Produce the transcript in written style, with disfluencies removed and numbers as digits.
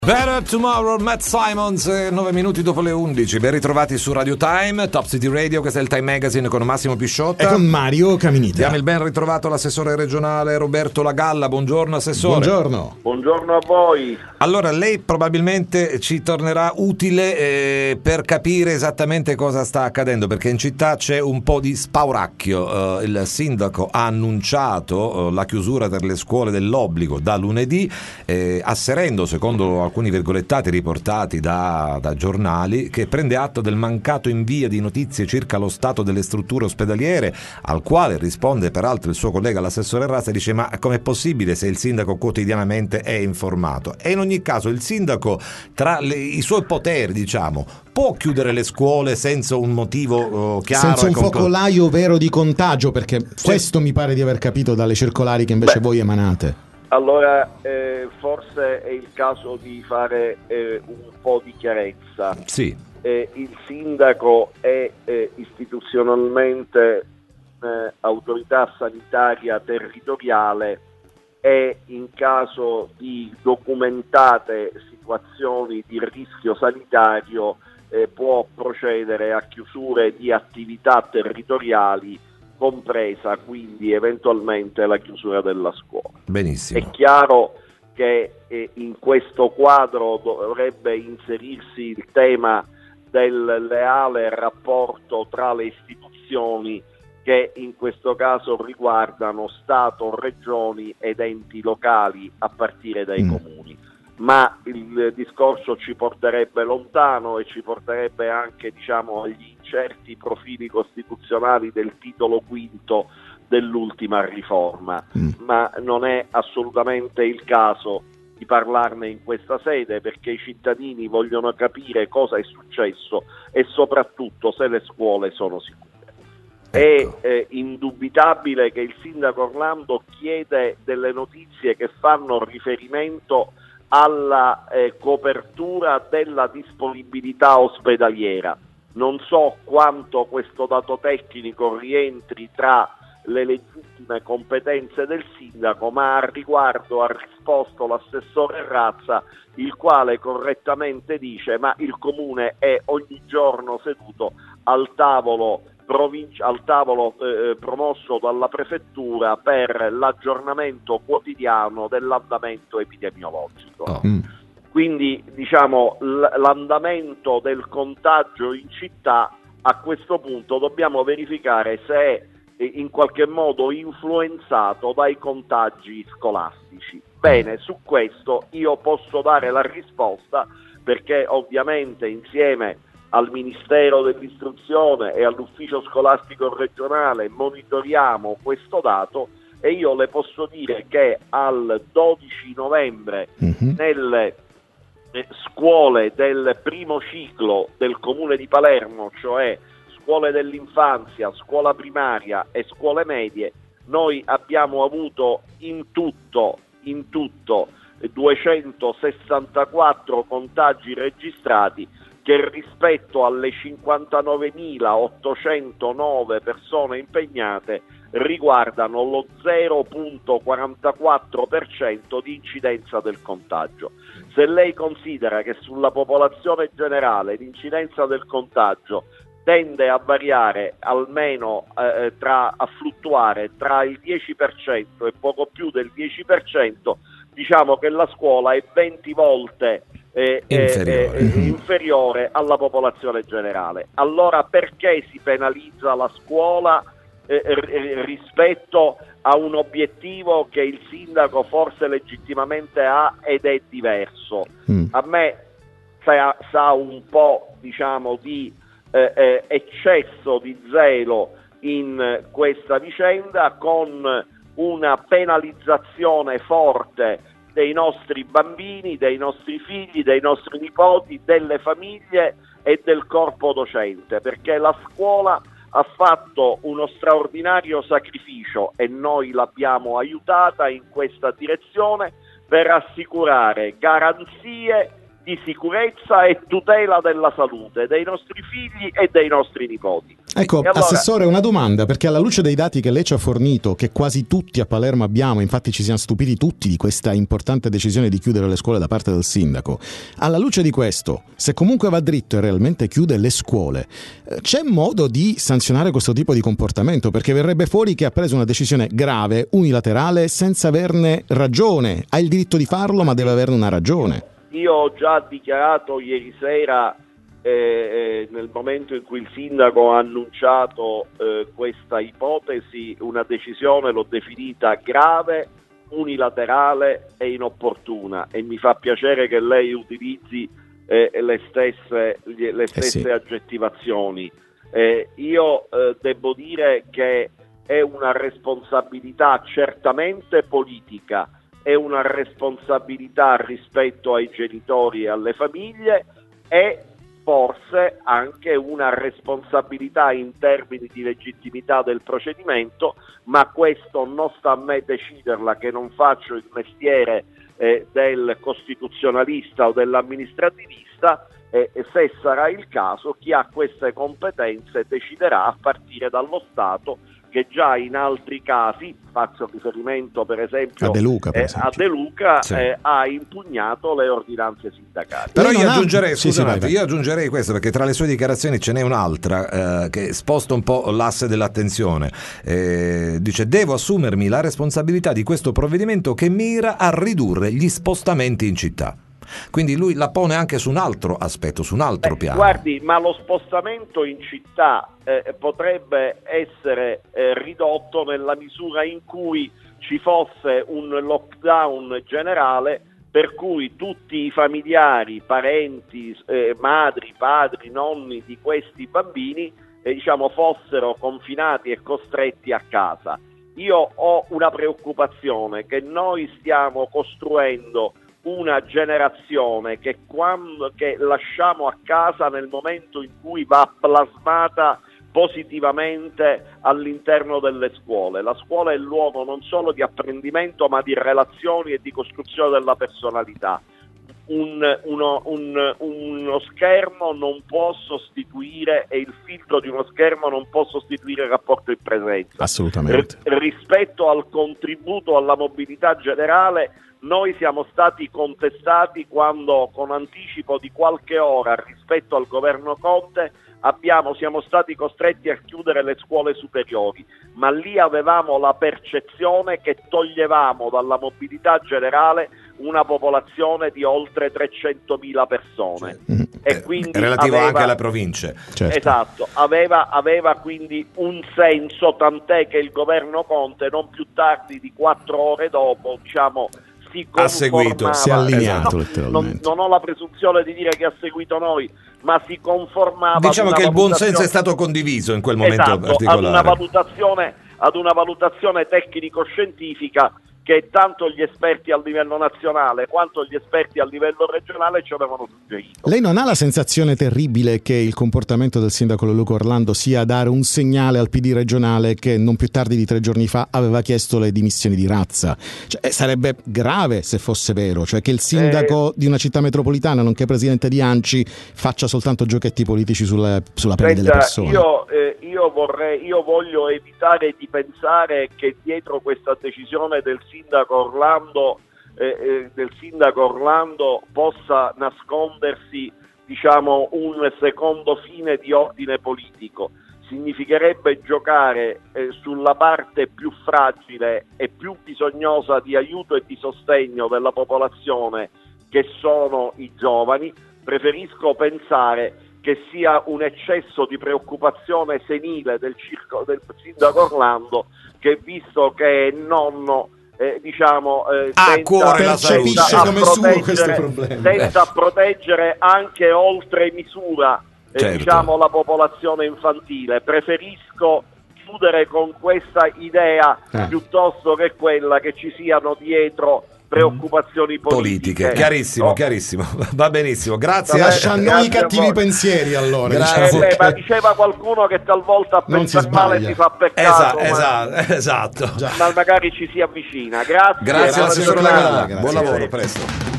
Better Tomorrow, Matt Simons, 9 minuti dopo le 11. Ben ritrovati su Radio Time, Top City Radio. Questo è il Time Magazine con Massimo Pisciotta e con Mario Caminita. Diamo il ben ritrovato all'assessore regionale Roberto Lagalla. Buongiorno assessore. Buongiorno a voi. Allora, lei probabilmente ci tornerà utile per capire esattamente cosa sta accadendo, perché in città c'è un po' di spauracchio. Il sindaco ha annunciato la chiusura delle scuole dell'obbligo da lunedì, asserendo, secondo alcuni virgolettati riportati da giornali, che prende atto del mancato invio di notizie circa lo stato delle strutture ospedaliere, al quale risponde peraltro il suo collega l'assessore Razza e dice: ma com'è possibile se il sindaco quotidianamente è informato? E in ogni caso il sindaco, tra i suoi poteri, diciamo, può chiudere le scuole senza un motivo chiaro, senza un focolaio vero di contagio, perché questo mi pare di aver capito dalle circolari che invece voi emanate. Allora, forse è il caso di fare un po' di chiarezza. Sì. Il sindaco è istituzionalmente autorità sanitaria territoriale e in caso di documentate situazioni di rischio sanitario può procedere a chiusure di attività territoriali, compresa quindi eventualmente la chiusura della scuola. Benissimo. È chiaro che in questo quadro dovrebbe inserirsi il tema del leale rapporto tra le istituzioni che in questo caso riguardano Stato, regioni ed enti locali a partire dai comuni. Ma il discorso ci porterebbe lontano e ci porterebbe anche, diciamo, agli incerti profili costituzionali del titolo quinto dell'ultima riforma, ma non è assolutamente il caso di parlarne in questa sede, perché i cittadini vogliono capire cosa è successo e soprattutto se le scuole sono sicure. È indubitabile che il sindaco Orlando chiede delle notizie che fanno riferimento alla copertura della disponibilità ospedaliera. Non so quanto questo dato tecnico rientri tra le legittime competenze del sindaco, ma al riguardo ha risposto l'assessore Razza, il quale correttamente dice: ma il comune è ogni giorno seduto al tavolo promosso dalla prefettura per l'aggiornamento quotidiano dell'andamento epidemiologico. Quindi, diciamo, l'andamento del contagio in città a questo punto dobbiamo verificare se è in qualche modo influenzato dai contagi scolastici. Bene, su questo io posso dare la risposta, perché ovviamente insieme al Ministero dell'Istruzione e all'Ufficio Scolastico Regionale monitoriamo questo dato, e io le posso dire che al 12 novembre nelle scuole del primo ciclo del Comune di Palermo, cioè scuole dell'infanzia, scuola primaria e scuole medie, noi abbiamo avuto in tutto 264 contagi registrati, che rispetto alle 59.809 persone impegnate riguardano lo 0,44% di incidenza del contagio. Se lei considera che sulla popolazione generale l'incidenza del contagio tende a variare almeno a fluttuare tra il 10% e poco più del 10%, diciamo che la scuola è 20 volte inferiore alla popolazione generale. Allora perché si penalizza la scuola rispetto a un obiettivo che il sindaco forse legittimamente ha ed è diverso? A me sa un po', diciamo, di eccesso di zelo in questa vicenda, con una penalizzazione forte dei nostri bambini, dei nostri figli, dei nostri nipoti, delle famiglie e del corpo docente, perché la scuola ha fatto uno straordinario sacrificio e noi l'abbiamo aiutata in questa direzione per assicurare garanzie di sicurezza e tutela della salute dei nostri figli e dei nostri nipoti. Ecco, allora, Assessore, una domanda, perché alla luce dei dati che lei ci ha fornito, che quasi tutti a Palermo abbiamo, infatti ci siamo stupiti tutti di questa importante decisione di chiudere le scuole da parte del sindaco, alla luce di questo, se comunque va dritto e realmente chiude le scuole, c'è modo di sanzionare questo tipo di comportamento? Perché verrebbe fuori che ha preso una decisione grave, unilaterale, senza averne ragione. Ha il diritto di farlo, ma deve averne una ragione. Io ho già dichiarato ieri sera, nel momento in cui il sindaco ha annunciato questa ipotesi, una decisione l'ho definita grave, unilaterale e inopportuna, e mi fa piacere che lei utilizzi le stesse aggettivazioni. Io devo dire che è una responsabilità certamente politica, è una responsabilità rispetto ai genitori e alle famiglie, e forse anche una responsabilità in termini di legittimità del procedimento, ma questo non sta a me deciderla, che non faccio il mestiere del costituzionalista o dell'amministrativista. Se sarà il caso, chi ha queste competenze deciderà a partire dallo Stato, che già in altri casi, faccio riferimento per esempio a De Luca, sì, ha impugnato le ordinanze sindacali. Però io aggiungerei questo, perché tra le sue dichiarazioni ce n'è un'altra che sposta un po' l'asse dell'attenzione. Dice: devo assumermi la responsabilità di questo provvedimento che mira a ridurre gli spostamenti in città. Quindi lui la pone anche su un altro aspetto, su un altro piano. Guardi, ma lo spostamento in città potrebbe essere ridotto nella misura in cui ci fosse un lockdown generale, per cui tutti i familiari, parenti, madri, padri, nonni di questi bambini fossero confinati e costretti a casa. Io ho una preoccupazione, che noi stiamo costruendo una generazione che lasciamo a casa nel momento in cui va plasmata positivamente all'interno delle scuole. La scuola è il luogo non solo di apprendimento, ma di relazioni e di costruzione della personalità. Uno schermo non può sostituire, e il filtro di uno schermo non può sostituire il rapporto in presenza. Assolutamente. Rispetto al contributo alla mobilità generale, noi siamo stati contestati quando, con anticipo di qualche ora rispetto al governo Conte, siamo stati costretti a chiudere le scuole superiori, ma lì avevamo la percezione che toglievamo dalla mobilità generale una popolazione di oltre 300.000 persone. E quindi relativo anche alle province. Certo. Esatto, aveva quindi un senso, tant'è che il governo Conte non più tardi di 4 ore dopo ha seguito, si è allineato letteralmente. Non ho la presunzione di dire che ha seguito noi, ma si conformava. Diciamo che il buon senso è stato condiviso in quel momento particolare. Ad una valutazione tecnico-scientifica che tanto gli esperti a livello nazionale quanto gli esperti a livello regionale ci avevano suggerito. Lei non ha la sensazione terribile che il comportamento del sindaco Luca Orlando sia dare un segnale al PD regionale che non più tardi di 3 giorni fa aveva chiesto le dimissioni di Razza? Sarebbe grave se fosse vero, cioè che il sindaco di una città metropolitana, nonché presidente di ANCI, faccia soltanto giochetti politici sulla pelle delle persone. Io voglio evitare di pensare che dietro questa decisione del sindaco Orlando possa nascondersi un secondo fine di ordine politico. Significherebbe giocare sulla parte più fragile e più bisognosa di aiuto e di sostegno della popolazione, che sono i giovani. Preferisco pensare che sia un eccesso di preoccupazione senile del sindaco Orlando, che, visto che è nonno, a cuore la salute, come suo questo problema, senza proteggere anche oltre misura certo, la popolazione infantile. Preferisco chiudere con questa idea piuttosto che quella che ci siano dietro preoccupazioni politiche. Chiarissimo. Va benissimo, grazie. Lascia a noi i cattivi pensieri, allora. Ma diceva qualcuno che talvolta a pensare male si fa peccato. Esatto. Ma magari ci si avvicina. Grazie assessore Lagalla. Buon lavoro, presto.